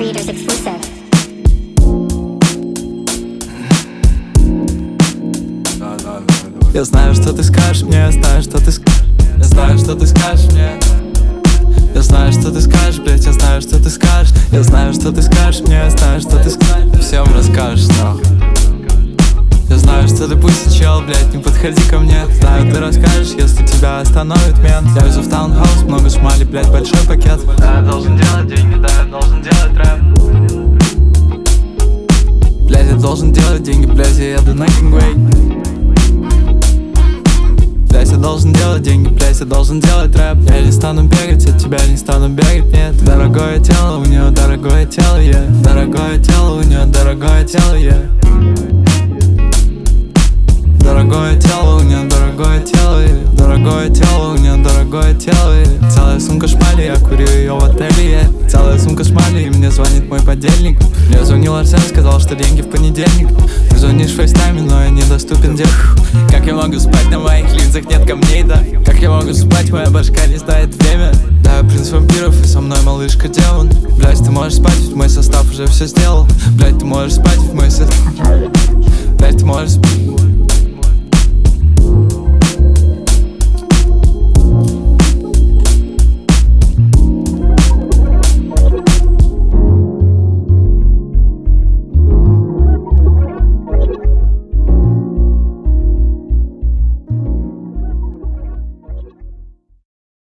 Creators exclusive. Я знаю, что ты скажешь мне, я знаю, что ты я знаю, что ты скажешь мне. Я знаю, что ты скажешь, блять, я знаю, что ты скажешь. Я знаю, что ты скажешь мне, я знаю, что ты всем расскажешь, нахуй. Я знаю, что ты пусть чел, блять, не подходи ко мне. Знаю, ты расскажешь, если тебя остановит мент. Я везу в таунхаус, много шмали, блять, большой пакет. Да, я должен делать деньги, да, я должен делать рэп. Блять, я должен делать деньги, блять, я еду на Кингвей. Блять, я должен делать деньги, блять, я должен делать рэп. Я не стану бегать, от тебя не стану бегать, нет. Дорогое тело, у нее дорогое тело, yeah. Дорогое тело, у нее дорогое тело, yeah. Дорогое тело, у нее дорогое тело, yeah. Дорогое тело, у нее дорогое тело, yeah. Целая сумка шмали, я курю ее в отеле, yeah. Целая сумка шмали, и мне звонит мой подельник. Мне звонил Арсен, сказал, что деньги в понедельник. Ты звонишь в фейстайме, но я недоступен, дед. Как я могу спать, на моих линзах нет камней, да? Как я могу спать, моя башка не знает время. Да, я принц вампиров, и со мной малышка демон. Блять, ты можешь спать, ведь мой состав уже все сделал. Блять, ты можешь спать, ведь мой состав. Блять, ты можешь спать.